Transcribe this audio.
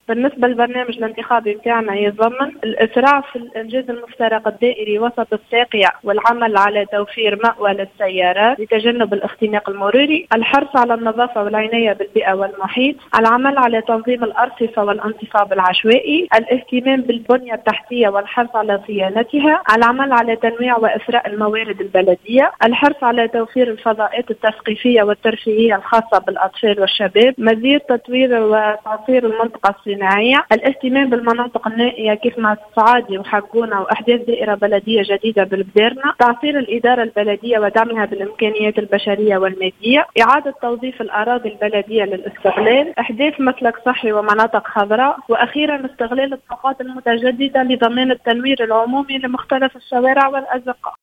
بالنسبة للبرنامج الانتخابي بتاعنا يتضمن الإسراع في الإنجاز المفترق الدائري وسط الساقية والعمل على توفير مأوى للسيارات لتجنب الاختناق المروري، الحرص على النظافة والعناية بالبيئة والمحيط، العمل على تنظيم الأرصفة والانتصاب العشوائي، الاهتمام بالبنية التحتية والحرص على صيانتها، العمل على تنويع وإثراء الموارد البلدية، الحرص على توفير الفضاءات التثقيفية والترفيهية الخاصة بالأطفال والشباب، مزيد تطوير وتعطير المنطقة الصناعية، الاهتمام بالمناطق النائية كيف ما صعادي وحقونة وأحداث دائرة بلدية جديدة بالبديرنا، تعطير الإدارة البلدية ودعمها بالإمكانيات البشرية والمادية، إعادة توظيف الأراضي البلدية للاستغلال، إحداث مسلك صحي ومناطق خضراء، وأخيرا استغلال الطاقات المتجددة لضمان التنوير العمومي لمختلف الشوارع والأزقة.